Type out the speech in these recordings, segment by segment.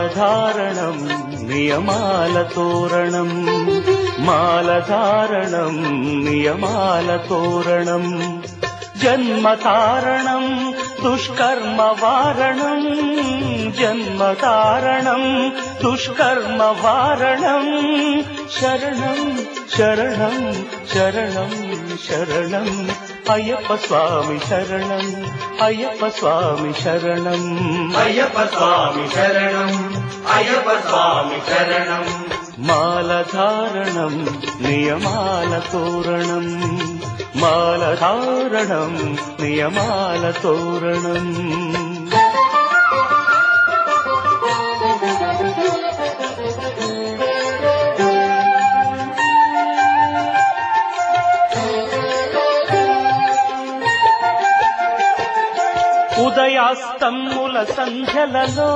మాలధారణం నియమాల తోరణం, మాలధారణం నియమాల తోరణం, జన్మతారణం దుష్కర్మ వారణం, జన్మతారణం దుష్కర్మ వారణం, శరణం శరణం శరణం శరణం అయ్యప్ప స్వామి శరణం, అయ్యప్ప స్వామి శరణం, అయ్యప్ప స్వామి శరణం, అయ్యప్ప స్వామి శరణం. మాలధారణం నియమాల తోరణం, మాలధారణం నియమాల తోరణం. ఉదయాస్తముల సంధ్యలలో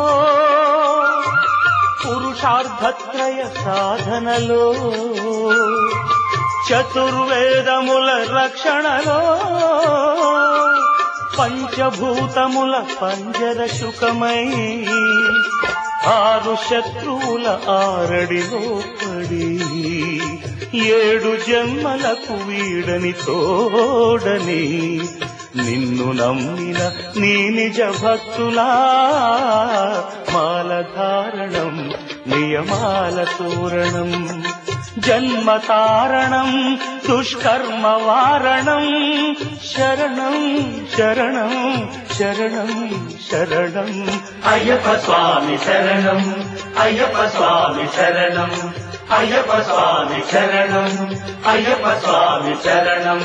పురుషార్థత్రయ సాధనలో, చతుర్వేదముల రక్షణలో, పంచభూతముల పంజర శుకమై, ఆరు శత్రువుల ఆరడిలో పడి, ఏడు జన్మలకు వీడని తోడని, నిన్ను నమ్మిన నీ నిజ భక్తులా, మాలధారణం నియమాల తోరణం, జన్మతారణం దుష్కర్మ వారణం, శరణం శరణం శరణం శరణం అయ్యప్ప స్వామి శరణం, అయ్యప్ప స్వామి శరణం, అయ్యప్ప స్వామి శరణం, అయ్యప్ప స్వామి శరణం.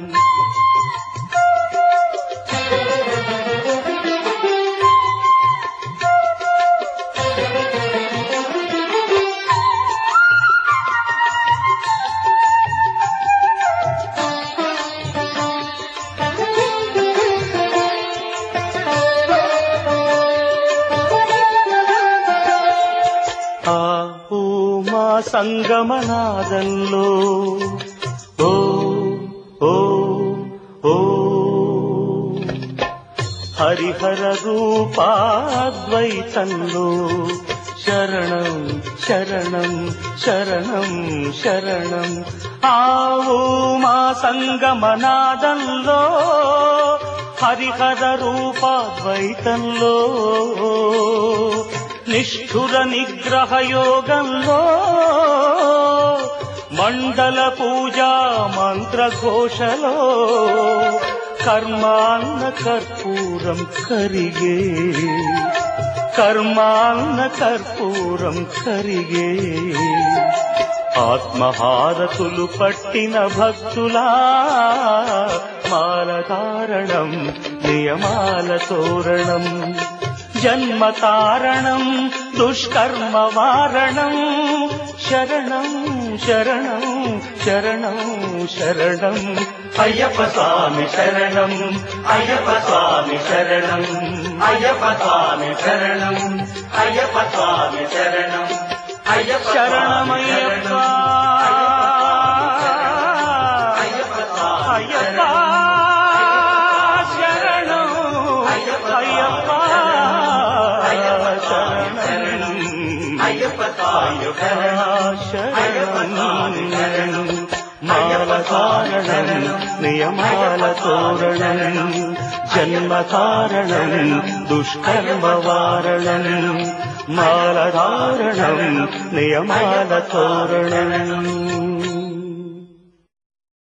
సంగమనాదంలో ఓ ఓ ఓ హరిహర రూపాద్వైతంలో, శరణం శరణం శరణం శరణం ఆ మా సంగమనాదంలో, హరిహర రూపాద్వైతంలో, నిష్ఠుర నిగ్రహ యోగంలో, మండల పూజా మంత్రఘోషలో, కర్మాన్న కర్పూరం కరిగే, కర్మాన్న కర్పూరం కరిగే, ఆత్మహారతులు పట్టిన భక్తులా, మాలధారణం నియమాల తోరణం, జన్మతారణం దుష్కర్మ వారణం, శరణం శరణం శరణం శరణం అయ్యప్ప స్వామి శరణం, అయ్యప్ప స్వామి శరణం, అయ్యప్ప స్వామి శరణం, అయ్యప్ప స్వామి శరణం, అయ్యప్ప శరణమయ్యప్ప అయ్యప్ప స్వామి శరణం, అయ్యప్ప శరణం, అయ్యప్ప స్వామి శరణం, మాలధారణం నియమాల తోరణం, జన్మతారణం దుష్కర్మ వారణం, మాలధారణం నియమాల తోరణం.